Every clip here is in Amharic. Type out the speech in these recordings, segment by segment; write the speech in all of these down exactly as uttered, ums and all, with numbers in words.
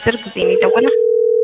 አስር ጊዜ ነው የደወለው።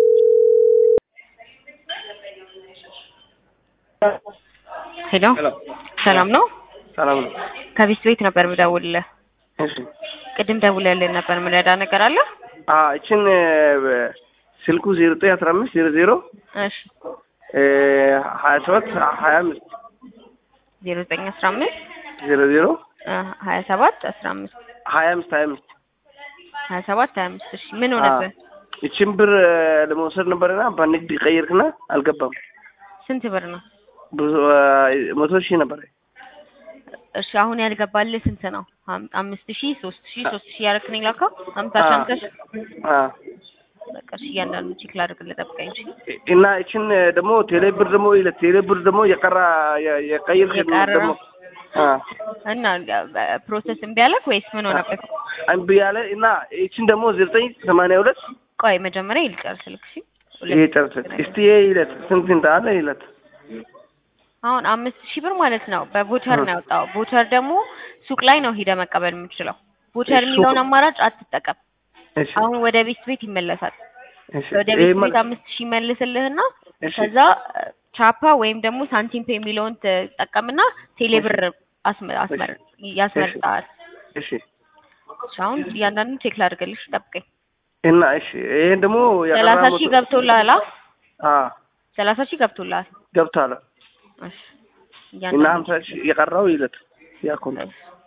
ሄሎ ሰላም ነው? ሰላም ነው። ከቢስ ቤት ነበር የምደውልልህ። እሺ ቅድም ደውለልህ ነበር። ምን ረዳ ነገር አለ? አዎ እቺን ስልኩ ዜሮ ዘጠኝ አስራ አምስት ዜሮ ዜሮ እሺ እ ሀያ ሰባት ሀያ አምስት ዜሮ ዘጠኝ አስራ አምስት ዜሮ ዜሮ ሀያ ሰባት አስራ አምስት ሀያ አምስት ሀያ አምስት ሀያ ሰባት ሀያ አምስት እሺ ምን ሆነብህ? እቺን ብር ለመውሰድ ነበርና በንግድ ቀይርክና አልገባም። ስንት ብር ነው? መቶ ሺህ ነበር። እሺ አሁን ያልገባልህ ስንት ነው? አምስት ሺህ ሶስት ሺህ ሶስት ሺህ ያረክነኝ ላከው አምሳ ሻንከሽ አ በቃ እሺ እያንዳንዱ ቼክ ላድርግልህ ጠብቀኝ። እሺ እና እቺን ደግሞ ቴሌ ብር ደግሞ ይለ ቴሌ ብር ደግሞ የቀራ የቀይርክ ደግሞ አ እና ፕሮሰስ እምቢ አለክ ወይስ ምን ሆነበት? እምቢ አለ እና እቺን ደግሞ ዘጠኝ ሰማንያ ሁለት ቆይ መጀመሪያ ይልጨርስልክ። እሺ ይሄ ጨርስልክ እስቲ ይለት ስንት እንዳለ ይለት አሁን አምስት ሺህ ብር ማለት ነው በቮቸር ነው ያወጣው። ቮቸር ደግሞ ሱቅ ላይ ነው ሄደ መቀበል የምትችለው። ቮቸር የሚለውን አማራጭ አትጠቀም። እሺ አሁን ወደ ቤት ቤት ይመለሳል። እሺ ወደ ቤት ቤት አምስት ሺህ መልስልህና ከዛ ቻፓ ወይም ደግሞ ሳንቲም ፔ የሚለውን ተጠቀምና ቴሌብር አስመር አስመር ያስመርጣል። እሺ አሁን እያንዳንዱ ቼክ ላድርግልሽ ጠብቀኝ። እና እሺ ይሄን ደግሞ ሰላሳ ሺህ ገብቶልሃል? አ ሰላሳ ሺህ ገብቶልሃል? ገብቷል። እሺ እና ሀምሳ ሺህ የቀረው ይለት ያኮንት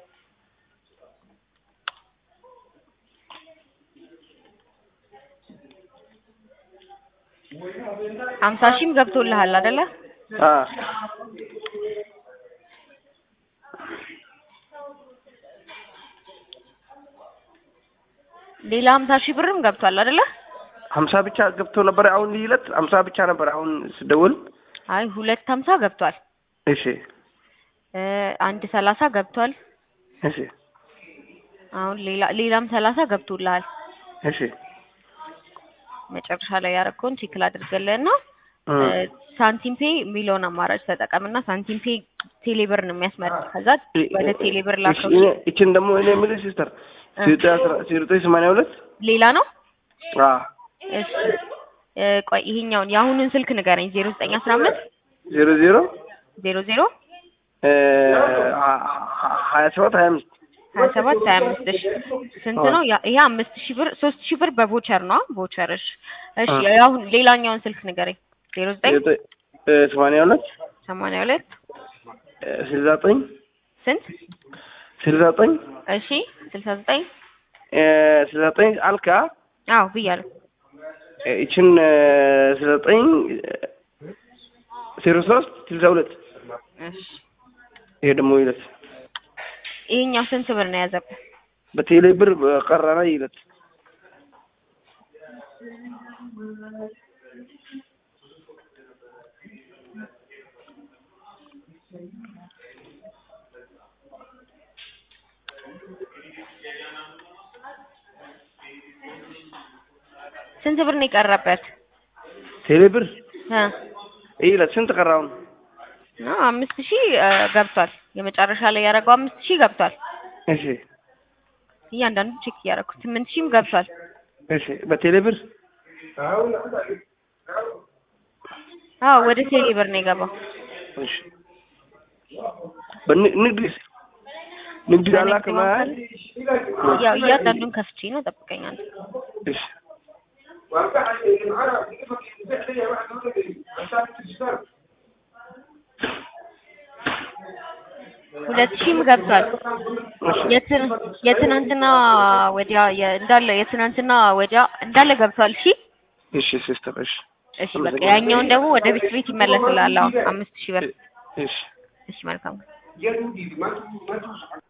ሀምሳ ሺህም ገብቶልሃል አይደለ? አ ሌላ ሀምሳ ሺህ ብርም ገብቷል አይደለ? ሀምሳ ብቻ ገብቶ ነበር። አሁን ይለት ሀምሳ ብቻ ነበር አሁን ስደውል። አይ ሁለት ሀምሳ ገብቷል። እሺ እ አንድ ሰላሳ ገብቷል። እሺ አሁን ሌላ ሌላም ሰላሳ ገብቶልሃል። እሺ መጨረሻ ላይ ያረከውን ቼክ ላድርግልህና ሳንቲም ፔ የሚለውን አማራጭ ተጠቀምና ሳንቲም ፔ ቴሌብር ነው የሚያስመርጥ። ከዛ ወደ ቴሌብር ላከው። እቺን ደግሞ እኔ የምልህ ሲስተር ዜሮ ዘጠኝ ሰማንያ ሁለት ሌላ ነው? አ እሺ ቆይ ይሄኛውን የአሁኑን ስልክ ንገረኝ። ዜሮ ዘጠኝ አስራ አምስት ዜሮ ዜሮ ዜሮ ዜሮ እ ሀያ ሰባት ሀያ አምስት ሀያ ሰባት ሀያ አምስት እሺ ስንት ነው? ይሄ አምስት ሺህ ብር ሶስት ሺህ ብር በቮቸር ነው። ቮቸር እሺ እሺ አሁን ሌላኛውን ስልክ ንገረኝ። ዜሮ ዘጠኝ ሰማንያ ሁለት ሰማንያ ሁለት ስልሳ ዘጠኝ ስንት ስልሳ ዘጠኝ እሺ ስልሳ ዘጠኝ እ ስልሳ ዘጠኝ አልካ? አዎ ብያለሁ። እቺን ስልሳ ዘጠኝ ዜሮ ሶስት ስልሳ ሁለት እሺ ይሄ ደግሞ ይለት ይሄኛው ስንት ብር ነው ያዘብህ? በቴሌ ብር ቀረና ይለት ስንት ብር ነው የቀረበት? ቴሌ ብር እ ይለት ስንት ቀራው? ነው አምስት ሺህ ገብቷል። የመጨረሻ ላይ ያደረገው አምስት ሺህ ገብቷል። እሺ እያንዳንዱ ቼክ እያደረኩት ስምንት ሺህም ገብቷል። እሺ በቴሌ ብር አዎ ወደ ቴሌ ብር ነው የገባው። እሺ በንግድ ንግድ አላከማ ያው እያንዳንዱን ከፍቼ ነው ጠብቀኝ አንተ። እሺ ሁለት ሺህም ገብቷል። የትን የትናንትና ወዲያ እንዳለ የትናንትና ወዲያ እንዳለ ገብቷል። እሺ እሺ ሲስተር እሺ እሺ በቃ ያኛውን ደግሞ ወደ ቤት ቤት ይመለስልሃል። አሁን አምስት ሺህ ብር እሺ እሺ መልካም